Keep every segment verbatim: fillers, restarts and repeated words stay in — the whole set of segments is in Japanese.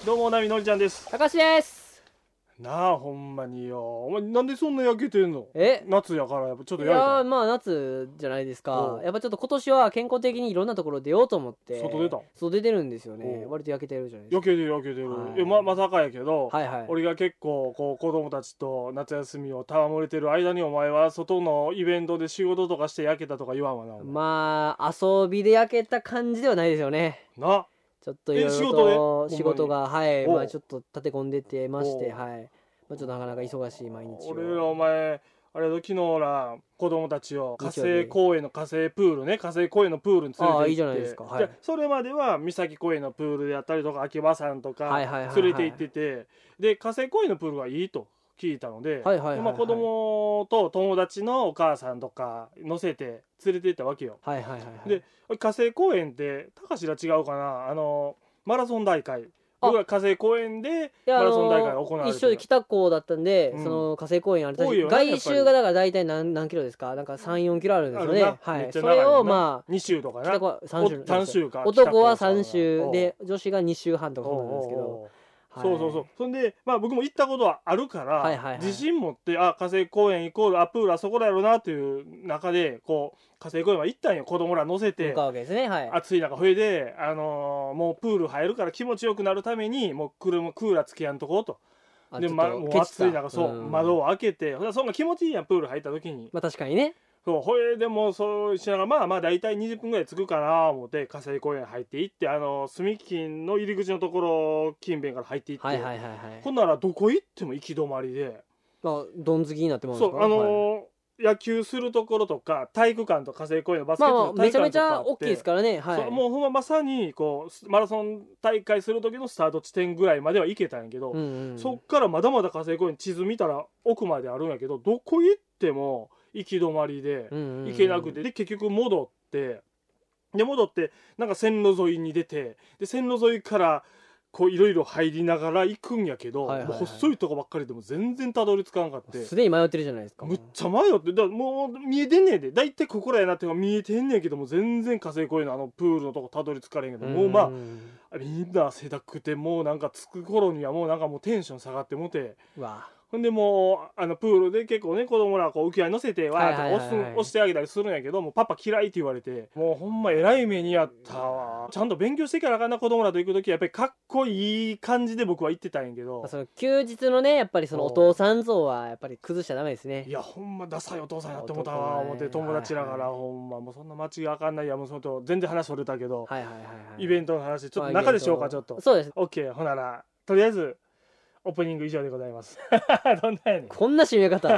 どうもなみのりちゃんです。 たかしです。 なあほんまによ、お前なんでそんな焼けてんの？ え夏やからやっぱちょっとい焼いた。 やーまあ夏じゃないですか。 おうやっぱちょっと今年は健康的にいろんなところ出ようと思って外出た外出てるんですよね。 おう割と焼けてるじゃないですか。 焼けてる焼けてる、 はいえままさかやけど、 はいはい。 俺が結構こう子供たちと夏休みを戯れてる間にお前は外のイベントで仕事とかして焼けたとか言わんわな。お前まあ遊びで焼けた感じではないですよね。 なちょっといろいろえ仕事でと仕事がはいおうまあちょっと立て込んでてましておうはいまあちょっとなかなか忙しい毎日を。 俺らお前あれ昨日ら子供たちを火日曜日星公園の火星プールね火星公園のプールに連れて行って、 ああいいじゃないですかはいでそれまでは三崎公園のプールであったりとか秋葉山とかはいはいはいはい連れて行ってて、で火星公園のプールはいいと聞いたので、 はいはいはいはいでまあ子供と友達のお母さんとか乗せて連れて行ったわけよ。 はいはいはいはい。 で火星公園って高しら違うかな、あのマラソン大会、 あ僕ら火星公園でいやマラソン大会があの行われてる一緒で北高だったんで、 うんその火星公園あれ確か多いよね外周がだから大体何何キロですか？なんかさん、よんキロあるんですよね。 あるなめっはい。それちゃ長いよなをまあに週とかな北高はさん周おさん週か男はさん北高周で女子がに周半とかそうなんですけど。 おうおうおうはいそうそうそう。そんで、まあ僕も行ったことはあるから、 はいはいはい自信持って、あ、火星公園イコールアプールあそこだろうなっていう中で、こう、火星公園は行ったんよ。子供ら乗せて向かうわけですね。はい。 暑い中、それで、あのーもうプール入るから気持ちよくなるために、もう車、クーラーつけやんとこうと。で、ま、 あちょっともうケチった暑い中、そう、 ん窓を開けて、ほらそんな気持ちいいやん、プール入った時に。 まあ確かにね。 そう、ほいでもうそうしながら、まあまあ大体にじゅっぷんぐらい着くかな思って、火星公園入っていって、あの、住金の入り口のところ、近辺から入っていって、 はいはいはいはい。 ほんならどこ行っても行き止まりで、 まあどん好きになってますか？ そう、あのーはい野球するところとか、体育館と火星公園のバスケッまあまあトの体めちゃめち育館とかあって、 ゃ大きいですからね。はい。 そうもうほんままさに、こう、マラソン大会する時のスタート地点ぐらいまでは行けたんやけど、 うんうん。 そっからまだまだ火星公園地図見たら奥まであるんやけど、どこ行っても行き止まりで、 うんうんうん行けなくて、で、結局戻って、で、戻って、なんか線路沿いに出て、で、線路沿いから、こういろいろ入りながら行くんやけど、 はいはいはいもう細いとこばっかりでも全然たどり着かんかってすでに迷ってるじゃないですか。 むっちゃ迷ってだからもう見えてんねんでだいたいここらやなっていうのが見えてんねんけども全然火星公園のあのプールのとこたどり着かれんけど、もうまんあみんな汗だくてもうなんか着く頃にはもうなんかもうテンション下がってもて、 うわほんでもうあのプールで結構ね子供らこう浮き輪に乗せてわーっとはいはいはいはい押す押してあげたりするんやけどもうパパ嫌いって言われてもうほんまえらい目にやったわ。ちゃんと勉強してからあかんな子供らと行く時はやっぱりかっこいい感じで僕は行ってたんやけど、 その休日のねやっぱりそのお父さん像はやっぱり崩しちゃダメですね。 いやほんまダサいお父さんやって思ったわ男前思って友達らから、 はいはいほんまもうそんな街があかんないやもうそのと全然話それたけど、 はいはいはいはい。 イベントの話ちょっとまあ中でしようかちょっと。 そうです。 OK ほならとりあえずオープニング以上でございますどんなやねんこんな締め方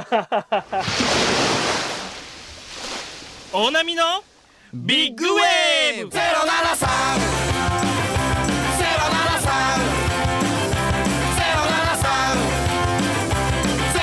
大波のビッグウェーブゼロななさんゼロななさんゼロななさんゼ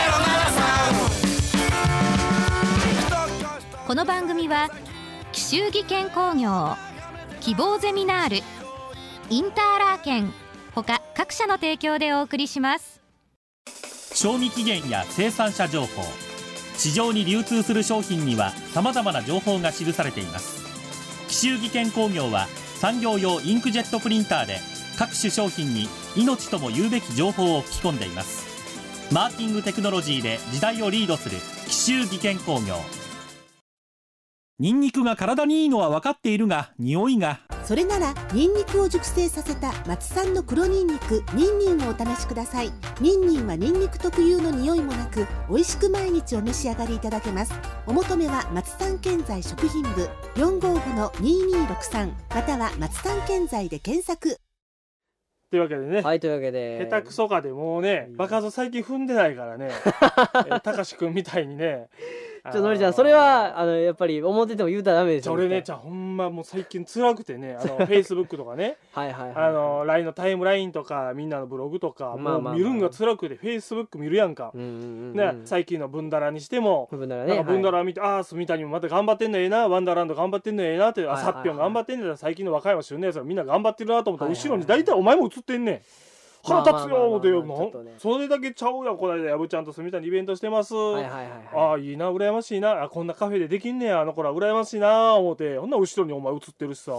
ロななさん。 この番組は紀州技研工業、希望ゼミナール、インターラーケン他各社の提供でお送りします。 賞味期限や生産者情報、市場に流通する商品にはさまざまな情報が記されています。紀州技研工業は産業用インクジェットプリンターで各種商品に命とも言うべき情報を吹き込んでいます。マーキングテクノロジーで時代をリードする紀州技研工業。ニンニクが体にいいのは分かっているが匂いが。 それならニンニクを熟成させた松産の黒ニンニクニンニンをお試しください。ニンニンはニンニク特有の匂いもなく美味しく毎日お召し上がりいただけます。お求めは松産建材食品部 よんごーごのにーにーろくさん または松産建材で検索。 というわけでね、 はいというわけで下手くそかでもうね爆発最近踏んでないからねたかしくんみたいにねちょっとのりちゃんそれはあのやっぱり思ってても言うたらダメですよ。 俺ねじゃあほんまもう最近辛くてねあのフェイスブックとかねはいはいはい、 あの ライン のタイムラインとかみんなのブログとか、 まあまあまあもう見るんが辛くてフェイスブック見るやんか、 うんうんうんうん、 ね、最近のブンダラにしてもブンダラねなんかブンダラ見て、はい、ああ住谷もまた頑張ってんのええなワンダーランド頑張ってんのええなって、 はいはいはい、 あさっぴょん頑張ってんねん最近の若いの旬のやつはみんな頑張ってるなと思ったら、 はいはいはい、 後ろに大体お前も映ってんねん腹立つよ思ってよ、 まあまあまあまあまあ、 それだけちゃうやんこの間やぶちゃんと住谷にイベントしてます、 はいはいはいはい、 ああいいな羨ましいなあこんなカフェでできんねやあの子ら羨ましいな思ってほんな後ろにお前映ってるしさ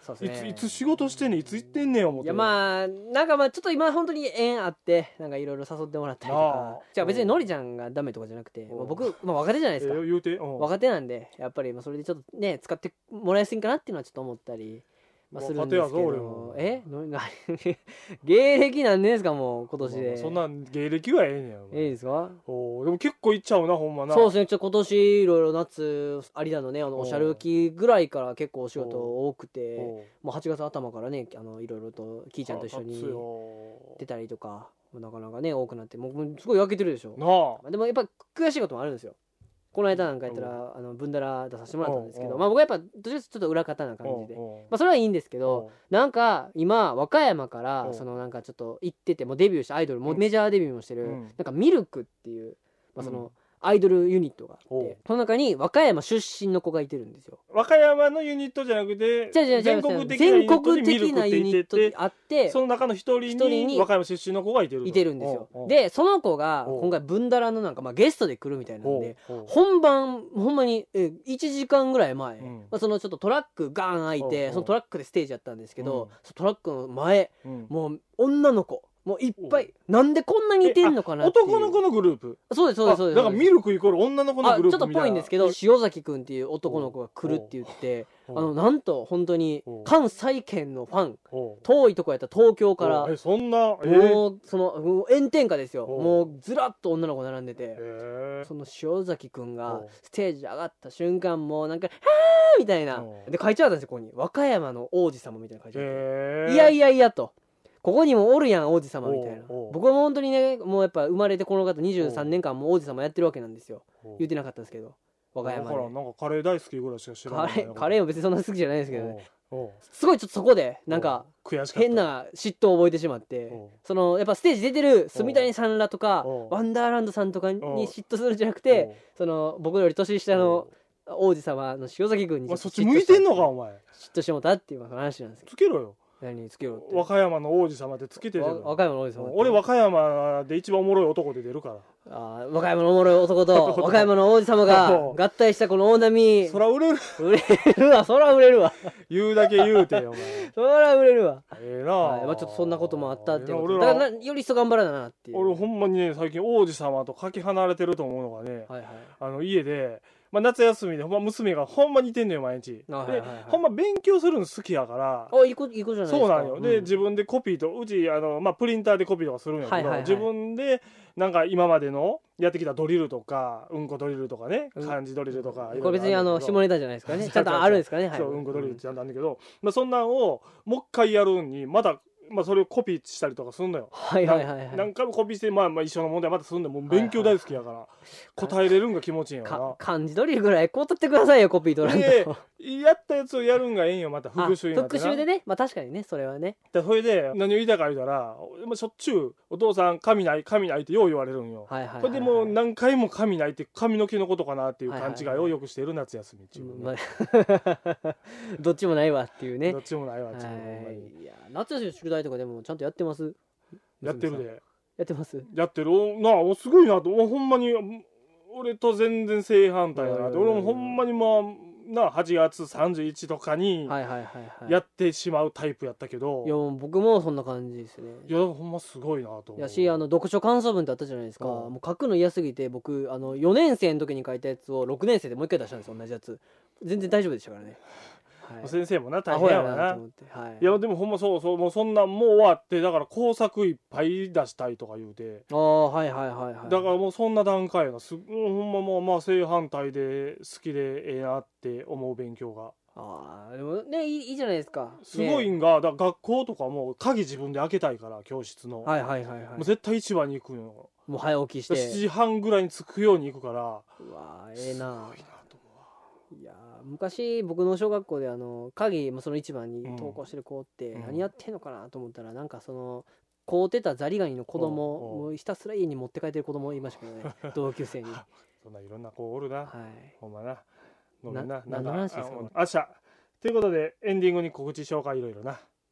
そうですねいついつ仕事してんねんいつ行ってんねん思って。 いやまあなんかまあちょっと今本当に縁あってなんかいろいろ誘ってもらったりとなあかじゃあ別にのりちゃんがダメとかじゃなくて、 うんまあ、僕、まあ、若手じゃないですか、 えー言うて、うん、 若手なんでやっぱりまあそれでちょっとね使ってもらいやすいんかなっていうのはちょっと思ったり、まあ、するんですけ若手やぞ俺どもえのな芸歴何年ですかもう今年で、 まあそんな芸歴はええねんお前ええですかおーでも結構行っちゃうなほんまな。 そうですねちょっと今年いろいろ夏有田のねあのおうおしゃる期ぐらいから結構お仕事多くておうもうはちがつ頭からねあのいろいろとキーちゃんと一緒に熱いよ出たりとかなかなかね多くなってもうすごい焼けてるでしょ。 なあでもやっぱ悔しいこともあるんですよ。この間なんかやったら、 うあのブンダラ出させてもらったんですけうんうんど、まあ僕はやっぱどっちかというとちょっと裏方な感じで、 おうおうまあそれはいいんですけど、なんか今和歌山からうんそのなんかちょっと行っててもうデビューしたアイドルもうメジャーデビューもしてる、 うんなんかミルクっていう、まあ、そうんのアイドルユニットがあおうってその中に和歌山出身の子がいてるんですよ。 和歌山のユニットじゃなくてじゃあじゃあじゃあ全国的なユニ全ット国でミルク的なユニットって言っててあってその中の一人一人にに和歌山出身の子がいてるといてるんですよ。 おうおうでその子がおう今回ブンダラのなんかまあゲストで来るみたいなんでおうおう本番ほんまにえいちじかんぐらい前、 うんまあ、そのちょっとトラックガーン開いおうおうてそのトラックでステージやったんですけど、 うんそのトラックの前うんもう女の子もういっぱいなんでこんなにいてんのかなっていう男の子のグループそうですそうですそうですあだからミルクイコール女の子のあちょっとグループみたいなぽいんですけど塩崎くんっていう男の子が来るって言っておうあのなんと本当におう関西圏のファンおう遠いとこやったら東京からおうえそんなえーもうそのもう炎天下ですよおうもうずらっと女の子並んでてへーその塩崎くんがおうステージ上がった瞬間もうなんか「はー!」みたいなおうで書いてあったんですよここに「和歌山の王子様」みたいな書いてあってへーいやいやいやとここにもおるやん王子様みたいなおうおう僕はもう本当にねもうやっぱ生まれてこの方にじゅうさんねんかんも王子様やってるわけなんですよ言ってなかったんですけど和歌山だからでなんかカレー大好きぐらいしか知らないカレーカレーも別にそんな好きじゃないですけどねおうおうすごいちょっとそこでなんか悔しかった変な嫉妬を覚えてしまっておうそのやっぱステージ出てる住谷さんらとかおうワンダーランドさんとかにおう嫉妬するんじゃなくてその僕より年下の王子様の塩崎君にお前そっち向いてんのかお前嫉妬してもたっていう話なんですけどつけろよ何つけろって和歌山の王子様ってつけてるわ和歌山の王子様って俺和歌山で一番おもろい男で出るからあー和歌山のおもろい男と和歌山の王子様が合体したこの大波そら売れる売れるわそら売れるわ言うだけ言うてよお前そら売れるわええなはいまあちょっとそんなこともあったっていうこと俺だかららなより一層頑張らななっていう俺ほんまにね最近王子様とかけ離れてると思うのがねはいはいあの家でまあ夏休みでほんま娘がほんま似てんのよ毎日であはいはいはいほんま勉強するの好きやからあいい子いい子じゃないですかそうなんよでうん自分でコピーとうちあのまあプリンターでコピーとかするんやけどはいはいはい自分でなんか今までのやってきたドリルとかうんこドリルとかねうん漢字ドリルとかこれ別にあの下ネタじゃないですからねちゃんとあるんですかねはいそううんこドリルってちゃんとあるんだけどまあそんなんをもう一回やるにまだまあそれをコピーしたりとかすんのよはいはいはいはい何回もコピーしてまあまあ一緒の問題またすんでもう勉強大好きやから答えれるんが気持ちいいんやかろ漢字ドリルぐらいこう取ってくださいよコピー取らんでとやったやつをやるんがええんよまたあ復習になってな復習でねまあ確かにねそれはねでそれで何を言いたいか言うたらまあしょっちゅう「お父さん髪ない髪ない」ってよう言われるんよはいはいはいはいそれでもう何回も髪ないって髪の毛のことかなっていう勘違いをよくしている夏休みっていうまねあどっちもないわっていうねどっちもないわは自分ほんまにいいや夏休みの宿題とかでもちゃんとやってますやってるでやってますやってるおなあおすごいなとおほんまに俺と全然正反対だなってうん俺もほんまにまあなはちがつさんじゅういちとかにはいはいはいはいやってしまうタイプやったけどいやもう僕もそんな感じですねいやほんますごいなと思うやしあの読書感想文ってあったじゃないですかうんもう書くの嫌すぎて僕あのよねん生の時に書いたやつをろくねん生でもう一回出したんですよ同じやつ全然大丈夫でしたからねはい先生もな大アホや変やわななと思ってはいいやでもほんまそうそうもうそんなんもう終わってだから工作いっぱい出したいとか言うてああはいはいはいはいだからもうそんな段階やなすうんほんまもうまあ正反対で好きでええなって思う勉強がああでもねいいいいじゃないですかすごいねんがだから学校とかも鍵自分で開けたいから教室の、 はいはいはいはいもう絶対一番に行くんよもう早起きしてしちじはんぐらいに着くように行くからうわーええなすごいなと思うわいやー昔僕の小学校であの鍵もその一番にうん登校してる子ってうん何やってんのかなと思ったらなんかその凍ってたザリガニの子供おうおうもうひたすら家に持って帰ってる子供いましたけどね同級生にはそんないろんな子おるな、 いほんまなごめんなな何の話ですかあ明日ということでエンディングに告知紹介いろいろな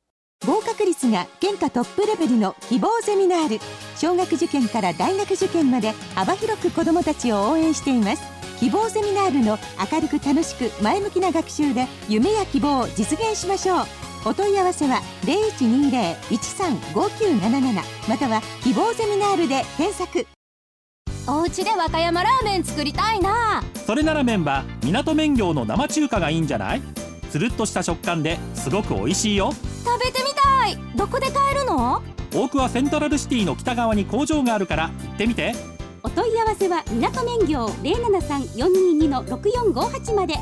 合格率が県下トップレベルの希望ゼミナール。小学受験から大学受験まで幅広く子どもたちを応援しています。希望ゼミナールの明るく楽しく前向きな学習で夢や希望を実現しましょう。お問い合わせは ゼロいちにゼロ いちさん ごきゅうなななな または希望ゼミナールで検索。 お家で和歌山ラーメン作りたいな。 それなら麺は港麺業の生中華がいいんじゃない？つるっとした食感ですごく美味しいよ。 食べてみたい。どこで買えるの？ 大桑セントラルシティの北側に工場があるから行ってみて。 お問い合わせは港麺業 ゼロななさん よんにーに ろくよんごはち まで。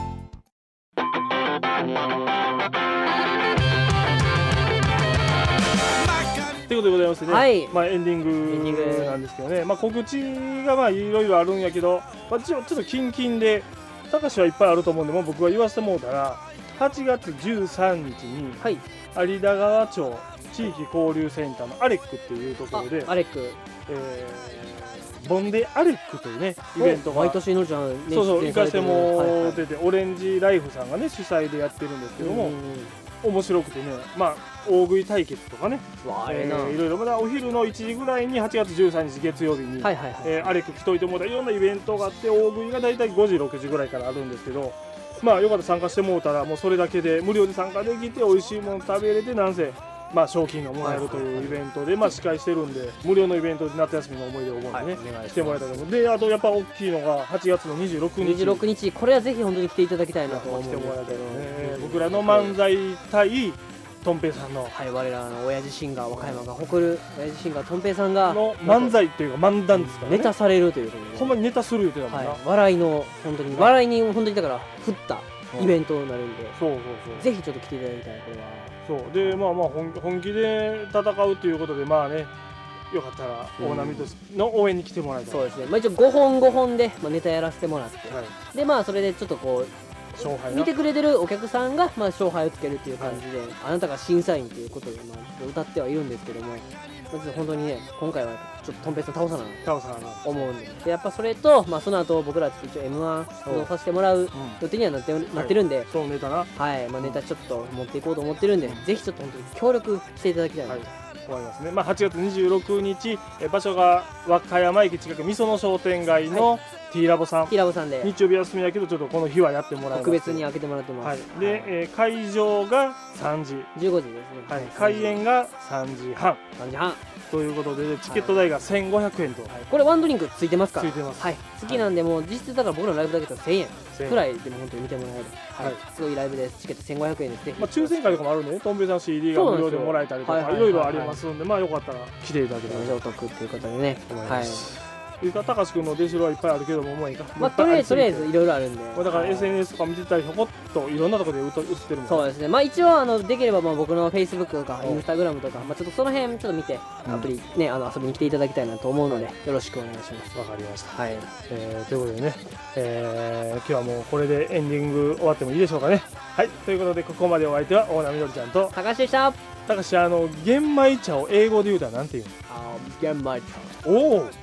ということでございましてね、 はい、 まあ、エンディングなんですけどね、まあ、告知がまあいろいろあるんやけど、まあ、ちょっとキンキンでたかしはいっぱいあると思うんで、もう僕は言わせてもうたらはちがつじゅうさんにちに有田川町地域交流センターのアレックっていうところでアレック、 えー、ボンデアレックというねイベントが毎年のちゃん、ね、 そうそう行かせてもらってて、はいはい、オレンジライフさんがね主催でやってるんですけども、面白くてね、まあ大食い対決とかね、えー、いろいろまだお昼のいちじぐらいにはちがつじゅうさんにち月曜日に、はいはいはい、えー、アレック来といてもらったいろんなイベントがあって、大食いがだいたいごじろくじぐらいからあるんですけど、まあよかったら参加してもらったらもうそれだけで無料で参加できて美味しいもの食べれて、なんせまあ賞金がもらえるというイベントで、まあ司会してるんで無料のイベントで夏休みの思い出を覚えてね、はい、来てもらえたと思う。で、あとやっぱ大きいのがはちがつのにじゅうろくにち、にじゅうろくにち、これはぜひ本当に来ていただきたいなと思ってもらいたいので、僕らの漫才対とんぺいさんの、はい、我らの親父シンガー和歌山が誇る親父シンガーとんぺいさんがの漫才っていうか漫談ですからね、ネタされるということで、ほんまにネタするって言ってたもんな、はい、笑いの本当に笑いに本当にだから振ったイベントになるんで、そうそうそう、ぜひちょっと来ていただきたい。これはそうで、まあまあ 本, 本気で戦うということで、まあね、よかったら大波との応援に来てもらいたい、そうですね、まあ、一応ごほんごほんで、まあ、ネタやらせてもらって、はい、でまあそれでちょっとこう勝敗見てくれてるお客さんが、まあ、勝敗をつけるっていう感じで、はい、あなたが審査員ということで、まあ、歌ってはいるんですけども、まあ、本当にね今回はちょっととんぺいさん倒さな倒さな思うんで、でやっぱそれと、まあ、その後僕ら一応 エムワン 出場させてもらう予定にはなって、うん、なってるんで、はい、そうネタな、はい、まあ、ネタちょっと持っていこうと思ってるんで、うん、ぜひちょっと本当に協力していただきたいなと、はい、思いますね。まあ、はちがつにじゅうろくにち、え場所が和歌山駅近くみその商店街の、はい、T ラボさん、T ラボさんで日曜日休みやけどちょっとこの日はやってもらいます。特別に開けてもらってます。はい、で、はい、えー、会場がさんじ、じゅうごじですね。はい、開演がさんじはん、さんじはんということで、チケット代がせんごひゃくえんと、はい、これワンドリンクついてますから。ついてます。はい、好きなんでもう実質だから僕らのライブだけだとせんえんくらいでも本当に見てもらえる。はい、すごいライブです。チケットせんごひゃくえんです。ぜひ。まあ抽選会とかもあるんでね、とんぺいさん シーディー が無料でもらえたりとかいろいろありますんで、まあよかったら来ていただけたらお得っていうことでね。はい。いうか高橋君の出城はいっぱいあるけども、もういいか、まあ、とりあえずとりあえずいろいろあるんで、まあ、だから エスエヌエス とか見てたりひょこっといろんなところで映ってるもん。そうですね、まあ一応あのできればまあ僕の Facebook とか Instagram とか、まあ、ちょっとその辺ちょっと見てアプリね、あの遊びに来ていただきたいなと思うので、よろしくお願いします。わかりました。はい、えー、ということでね、えー、今日はもうこれでエンディング終わってもいいでしょうかね。はい、ということでここまでお相手は大名みどりちゃんと高橋でした。高橋、あの玄米茶を英語で言うたらなんて言うの？あー、玄米茶。おお。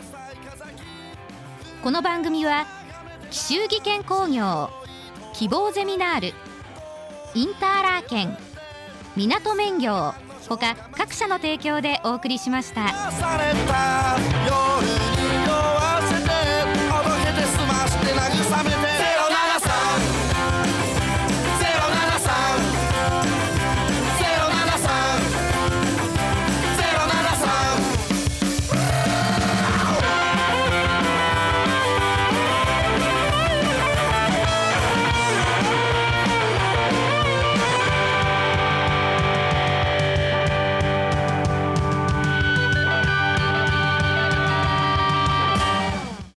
この番組は紀州技研工業、希望ゼミナール、インターラーケン、港麺業ほか各社の提供でお送りしました。